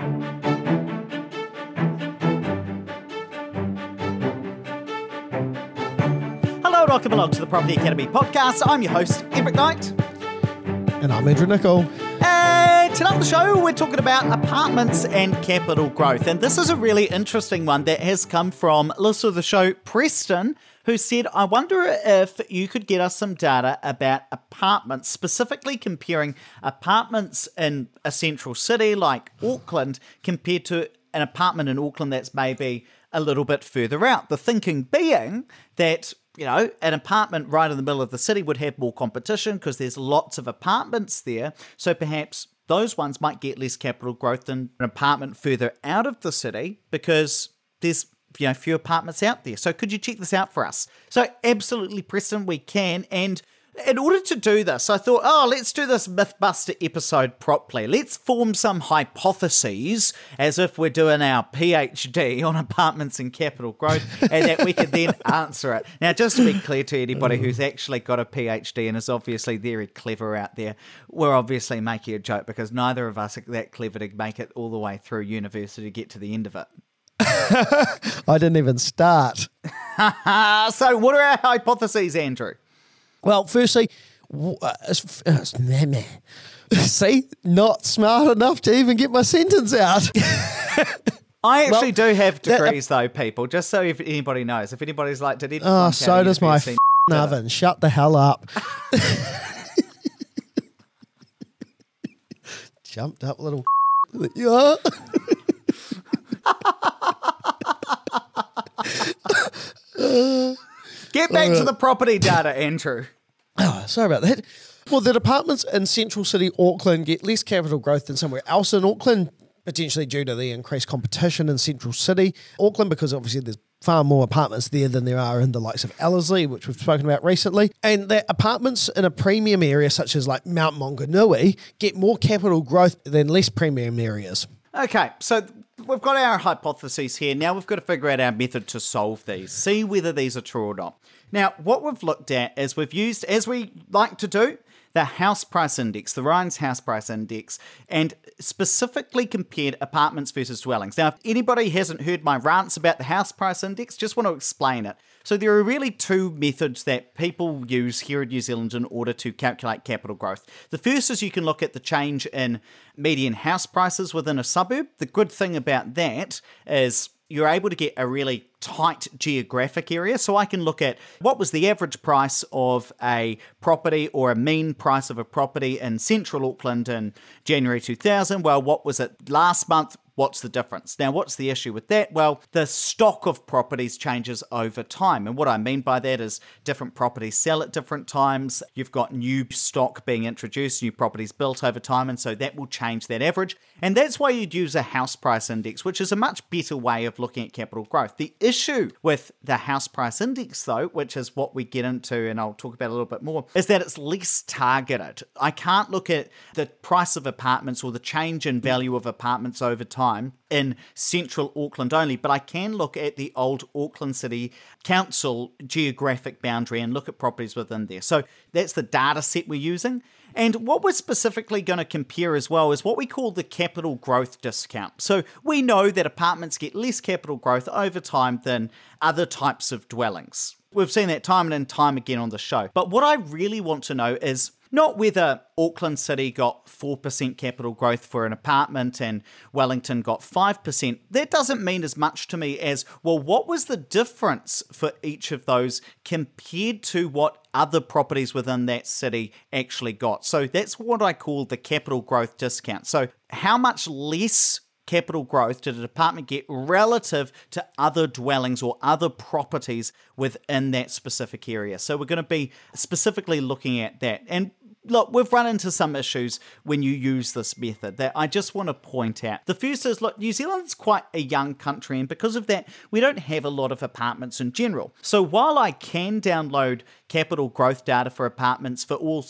Hello and welcome along to the Property Academy podcast. I'm your host, Edric Knight. And I'm Andrew Nicol. And tonight on the show, we're talking about apartments and capital growth. And this is a really interesting one that has come from listener of the show, Preston, who said, I wonder if you could get us some data about apartments, specifically comparing apartments in a central city like Auckland compared to an apartment in Auckland that's maybe a little bit further out. The thinking being that, you know, an apartment right in the middle of the city would have more competition because there's lots of apartments there. So perhaps those ones might get less capital growth than an apartment further out of the city because there's, you know, few apartments out there. So could you check this out for us? So absolutely, Preston, we can. And in order to do this, I thought, let's do this Mythbuster episode properly. Let's form some hypotheses as if we're doing our PhD on apartments and capital growth and that we can then answer it. Now, just to be clear to anybody who's actually got a PhD and is obviously very clever out there, we're obviously making a joke because neither of us are that clever to make it all the way through university to get to the end of it. I didn't even start. So what are our hypotheses, Andrew? Well, firstly, see, not smart enough to even get my sentence out. I actually do have degrees, though, people, just so if anybody knows. If anybody's like, did it? So does my oven. Shut the hell up. Jumped up, little. Yeah. Get back to the property data, Andrew. Oh, sorry about that. Well, the apartments in central city Auckland get less capital growth than somewhere else in Auckland, potentially due to the increased competition in central city Auckland, because obviously there's far more apartments there than there are in the likes of Ellerslie, which we've spoken about recently. And that apartments in a premium area such as like Mount Maunganui get more capital growth than less premium areas. Okay, so we've got our hypotheses here. Now we've got to figure out our method to solve these, see whether these are true or not. Now, what we've looked at is we've used, as we like to do, the house price index, the Ryan's house price index, and specifically compared apartments versus dwellings. Now, if anybody hasn't heard my rants about the house price index, just want to explain it. So there are really two methods that people use here in New Zealand in order to calculate capital growth. The first is you can look at the change in median house prices within a suburb. The good thing about that is you're able to get a really tight geographic area. So I can look at what was the average price of a property or a mean price of a property in central Auckland in January 2000. Well, what was it last month? What's the difference? Now, what's the issue with that? Well, the stock of properties changes over time. And what I mean by that is different properties sell at different times. You've got new stock being introduced, new properties built over time. And so that will change that average. And that's why you'd use a house price index, which is a much better way of looking at capital growth. The issue with the house price index, though, which is what we get into, and I'll talk about a little bit more, is that it's less targeted. I can't look at the price of apartments or the change in value of apartments over time in central Auckland only, but I can look at the old Auckland City Council geographic boundary and look at properties within there. So that's the data set we're using. And what we're specifically going to compare as well is what we call the capital growth discount. So we know that apartments get less capital growth over time than other types of dwellings. We've seen that time and time again on the show. But what I really want to know is not whether Auckland City got 4% capital growth for an apartment and Wellington got 5%. That doesn't mean as much to me as, well, what was the difference for each of those compared to what other properties within that city actually got? So that's what I call the capital growth discount. So how much less capital growth did an apartment get relative to other dwellings or other properties within that specific area? So we're going to be specifically looking at that. And look, we've run into some issues when you use this method that I just want to point out. The first is, look, New Zealand's quite a young country, and because of that, we don't have a lot of apartments in general. So while I can download capital growth data for apartments for all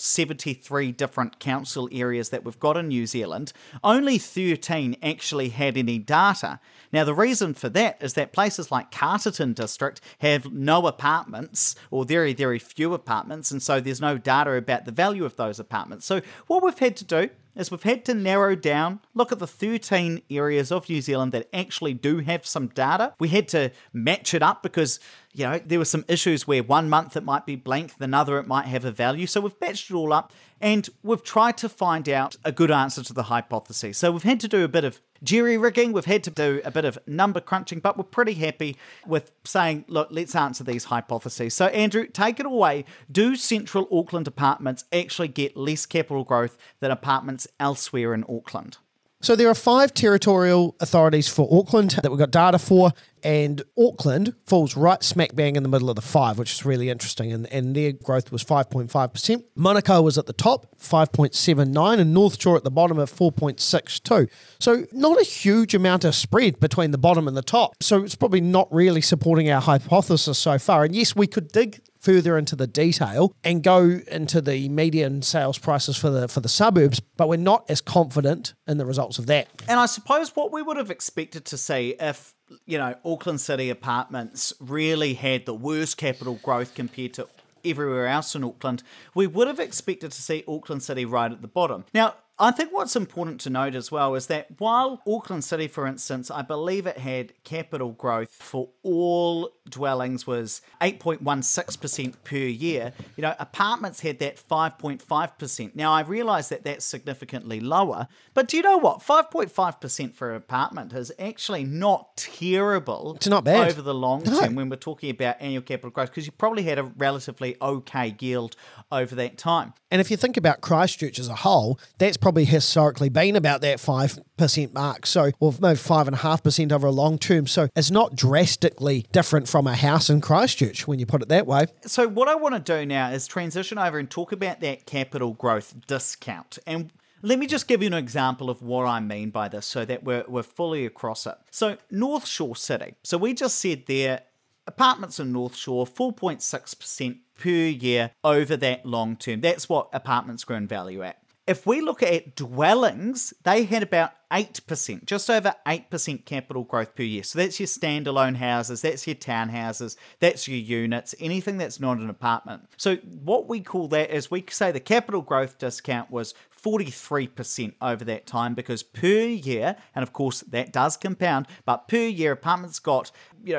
73 different council areas that we've got in New Zealand, only 13 actually had any data. Now, the reason for that is that places like Carterton District have no apartments or very, very few apartments, and so there's no data about the value of those apartments. So what we've had to do is we've had to narrow down, look at the 13 areas of New Zealand that actually do have some data. We had to match it up because there were some issues where 1 month it might be blank, another it might have a value. So we've matched it all up and we've tried to find out a good answer to the hypothesis. So we've had to do a bit of jerry-rigging, we've had to do a bit of number crunching, but we're pretty happy with saying, look, let's answer these hypotheses. So Andrew, take it away. Do Central Auckland apartments actually get less capital growth than apartments elsewhere in Auckland? So there are 5 territorial authorities for Auckland that we've got data for, and Auckland falls right smack bang in the middle of the 5, which is really interesting, and their growth was 5.5%. Manukau was at the top, 5.79, and North Shore at the bottom at 4.62. So not a huge amount of spread between the bottom and the top. So it's probably not really supporting our hypothesis so far. And yes, we could dig further into the detail and go into the median sales prices for the suburbs, but we're not as confident in the results of that. And I suppose what we would have expected to see if Auckland City apartments really had the worst capital growth compared to everywhere else in Auckland, we would have expected to see Auckland City right at the bottom. Now, I think what's important to note as well is that while Auckland City, for instance, I believe it had capital growth for all dwellings was 8.16% per year, apartments had that 5.5%. Now, I realise that that's significantly lower, but do you know what? 5.5% for an apartment is actually not terrible. It's not bad. Over the long term when we're talking about annual capital growth, because you probably had a relatively okay yield over that time. And if you think about Christchurch as a whole, that's probably historically been about that 5% mark. So, or maybe 5.5% over a long term. So it's not drastically different from a house in Christchurch when you put it that way. So what I want to do now is transition over and talk about that capital growth discount. And let me just give you an example of what I mean by this so that we're fully across it. So North Shore City. So we just said there, apartments in North Shore, 4.6% per year over that long term. That's what apartments grow in value at. If we look at dwellings, they had about 8%, just over 8% capital growth per year. So that's your standalone houses, that's your townhouses, that's your units, anything that's not an apartment. So what we call that is we say the capital growth discount was 43% over that time, because per year, and of course that does compound, but per year apartments got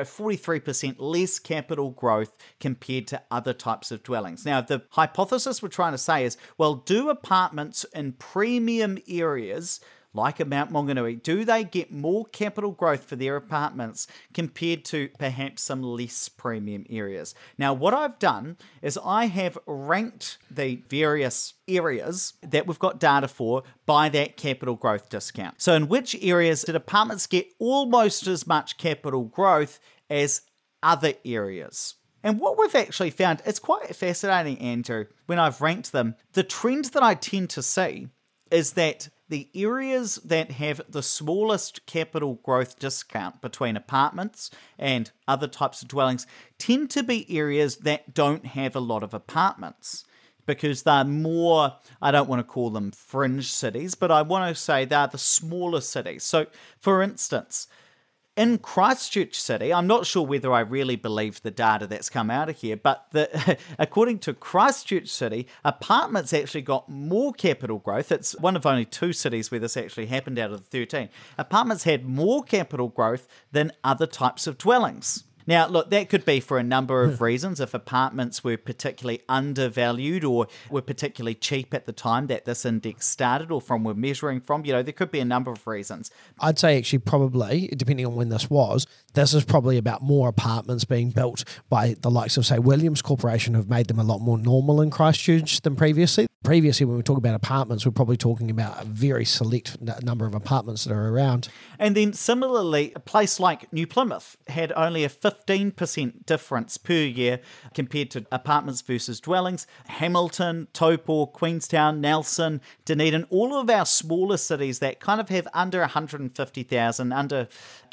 43% less capital growth compared to other types of dwellings. Now the hypothesis we're trying to say is, well, do apartments in premium areas like a Mount Maunganui, do they get more capital growth for their apartments compared to perhaps some less premium areas? Now, what I've done is I have ranked the various areas that we've got data for by that capital growth discount. So in which areas did apartments get almost as much capital growth as other areas? And what we've actually found, it's quite fascinating, Andrew, when I've ranked them. The trend that I tend to see is that the areas that have the smallest capital growth discount between apartments and other types of dwellings tend to be areas that don't have a lot of apartments, because they're more, I don't want to call them fringe cities, but I want to say they're the smaller cities. So, for instance, in Christchurch City, I'm not sure whether I really believe the data that's come out of here, but according to Christchurch City, apartments actually got more capital growth. It's one of only 2 cities where this actually happened out of the 13. Apartments had more capital growth than other types of dwellings. Now, look, that could be for a number of reasons. If apartments were particularly undervalued or were particularly cheap at the time that this index started, or from we're measuring from, there could be a number of reasons. I'd say actually probably, depending on when this is probably about more apartments being built by the likes of, say, Williams Corporation, have made them a lot more normal in Christchurch than previously. Previously, when we talk about apartments, we're probably talking about a very select number of apartments that are around. And then similarly, a place like New Plymouth had only a 15% difference per year compared to apartments versus dwellings. Hamilton, Taupo, Queenstown, Nelson, Dunedin, all of our smaller cities that kind of have under 150,000, under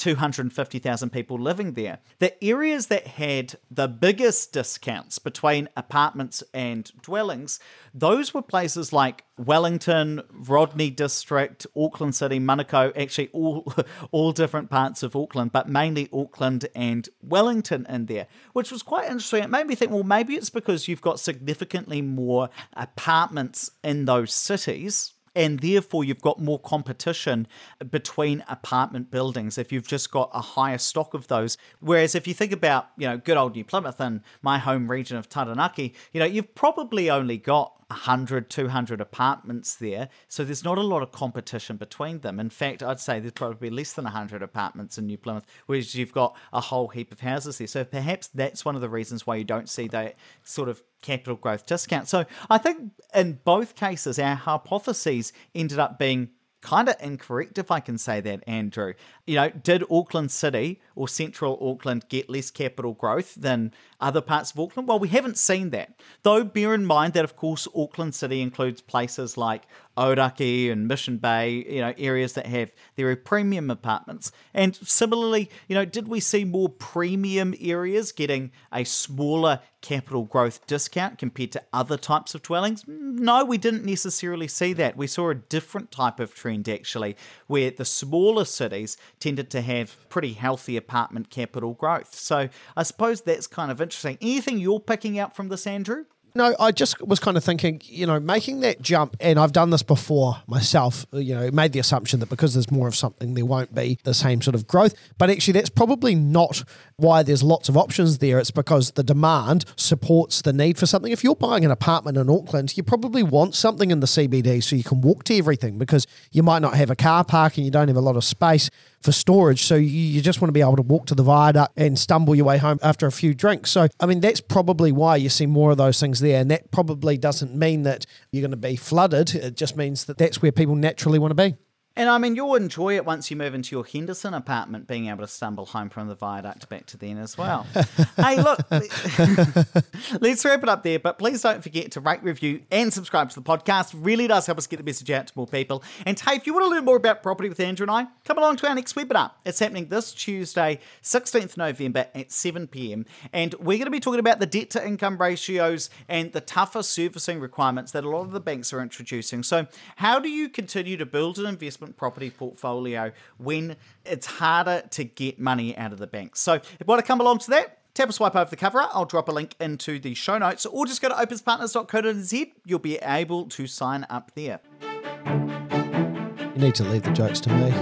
250,000 people living there. The areas that had the biggest discounts between apartments and dwellings, those were places like Wellington, Rodney District, Auckland City, Manukau, actually all different parts of Auckland, but mainly Auckland and Wellington in there, which was quite interesting. It made me think, well, maybe it's because you've got significantly more apartments in those cities, And therefore, you've got more competition between apartment buildings if you've just got a higher stock of those. Whereas if you think about, good old New Plymouth and my home region of Taranaki, you've probably only got 100, 200 apartments there. So there's not a lot of competition between them. In fact, I'd say there's probably less than 100 apartments in New Plymouth, whereas you've got a whole heap of houses there. So perhaps that's one of the reasons why you don't see that sort of capital growth discount. So I think in both cases, our hypotheses ended up being kind of incorrect, if I can say that, Andrew. Did Auckland City or Central Auckland get less capital growth than other parts of Auckland? Well, we haven't seen that. Though bear in mind that, of course, Auckland City includes places like Aoraki and Mission Bay, areas that have their premium apartments. And similarly, did we see more premium areas getting a smaller capital growth discount compared to other types of dwellings? No, we didn't necessarily see that. We saw a different type of trend, actually, where the smaller cities tended to have pretty healthy apartment capital growth. So I suppose that's kind of interesting. Anything you're picking out from this, Andrew? No, I just was kind of thinking, making that jump, and I've done this before myself, made the assumption that because there's more of something, there won't be the same sort of growth. But actually, that's probably not why there's lots of options there. It's because the demand supports the need for something. If you're buying an apartment in Auckland, you probably want something in the CBD so you can walk to everything, because you might not have a car park and you don't have a lot of space for storage. So you just want to be able to walk to the viaduct and stumble your way home after a few drinks. So, that's probably why you see more of those things there. And that probably doesn't mean that you're going to be flooded. It just means that that's where people naturally want to be. And you'll enjoy it once you move into your Henderson apartment, being able to stumble home from the viaduct back to then as well. Hey, look, let's wrap it up there, but please don't forget to rate, review, and subscribe to the podcast. It really does help us get the message out to more people. And hey, if you want to learn more about property with Andrew and I, come along to our next webinar. It's happening this Tuesday, 16th November at 7 p.m. And we're going to be talking about the debt to income ratios and the tougher servicing requirements that a lot of the banks are introducing. So how do you continue to build an investment property portfolio when it's harder to get money out of the bank? So if you want to come along to that, tap a swipe over the cover. I'll drop a link into the show notes, or just go to opuspartners.co.nz. You'll be able to sign up there. You need to leave the jokes to me.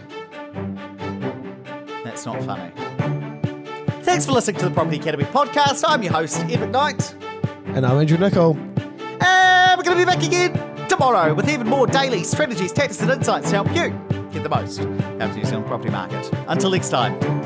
That's not funny. Thanks for listening to the Property Academy podcast. I'm your host, Ed McKnight. And I'm Andrew Nicol. And we're going to be back again tomorrow with even more daily strategies, tactics and insights to help you get the most out of the New Zealand property market. Until next time.